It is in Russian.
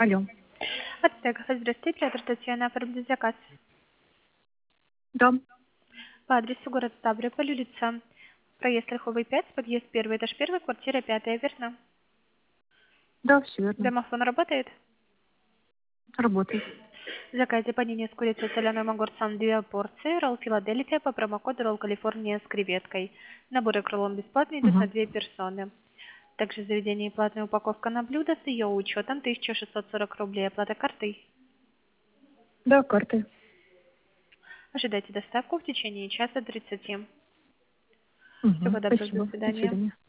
Алло. Ацтек, здравствуйте, оператор Татьяна, оформить заказ. Да, По адресу город Ставрополь, улица проезд Ольховый 5, подъезд 1, этаж 1, квартира 5, верно? да, все верно. Домофон работает? Работает. В заказе панини с курицей, соленым огурцом 2 порции, ролл Филадельфия по промокоду ролл Калифорния с креветкой. Наборы крылом бесплатные идут на Угу. 2 персоны. Также в заведении платная упаковка на блюдо с ее учетом 1640 рублей, оплата картой. Да, картой. Ожидайте доставку в течение часа 30. Угу. Всего доброго, до Спасибо. До свидания. свидания.